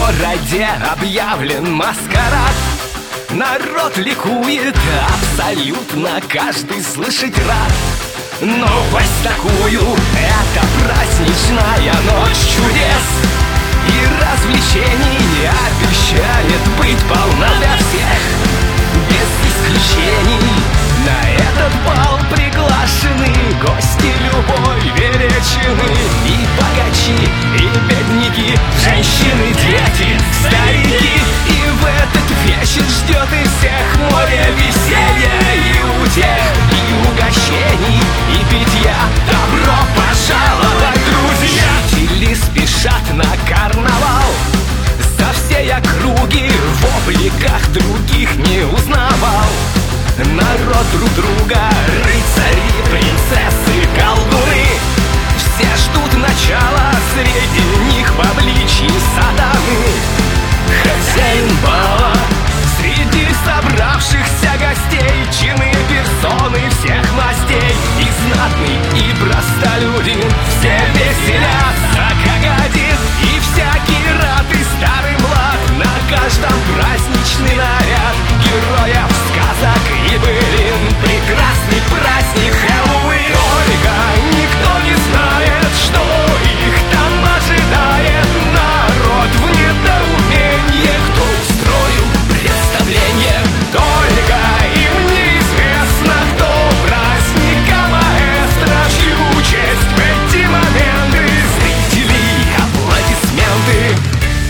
городе объявлен маскарад. Народ ликует, абсолютно каждый слышать рад. Новость такую, это праздничная ночь чудес, и развлечений обещает быть полна для всех. Без исключений на этот бал приглашены гости любой величины. И богачи, и бедняки, женщины, дети, старики. И в этот вечер ждет и всех море веселья и утех, и угощений, и питья. Добро пожаловать, друзья! Жители спешат на карнавал, со всей округи в обликах других не узнавал. Народ друг друга, рыцари, принцессы, колдуны, все ждут начала, среди них в обличье сатаны. Хозяин бала среди собравшихся гостей, чины персоны всех мастей, и знатный, и простолюдин, все веселятся как один. И всякий рад, и старый млад, на каждом праздничный наряд героев сказок и былин. Прекрасный праздник Хэллоуин. Только никто не знает, что их там ожидает. Народ в недоумении, кто устроил представление. Только им неизвестно, кто праздника маэстро, чью честь в эти моменты зрители аплодисменты.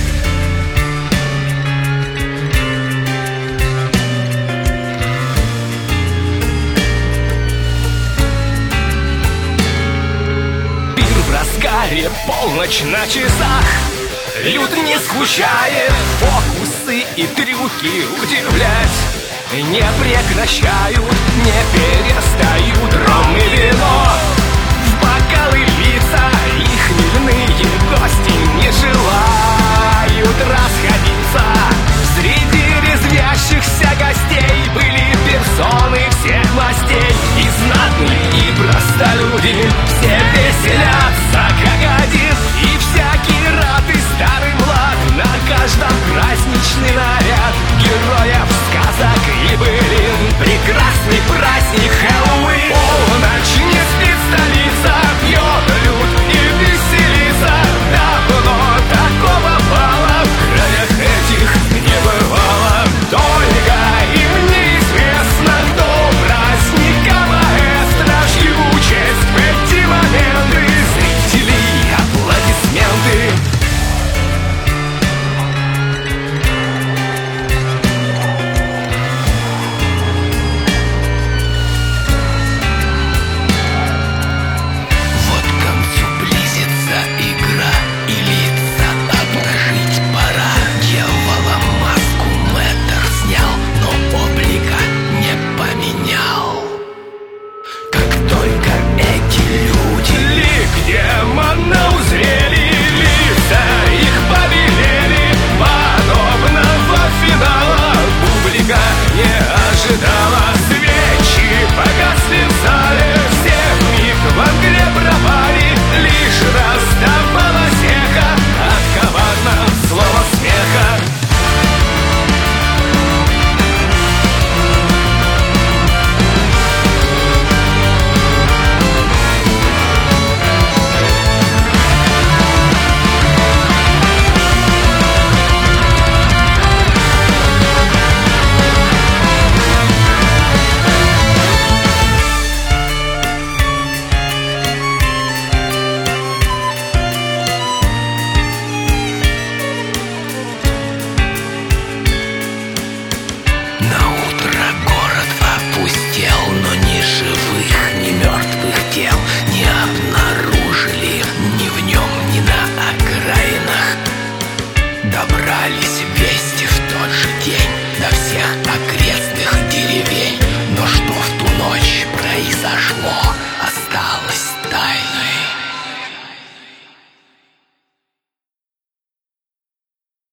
Полночь на часах, люд не скучает, фокусы и трюки удивлять не прекращают, не перестают ром и вино.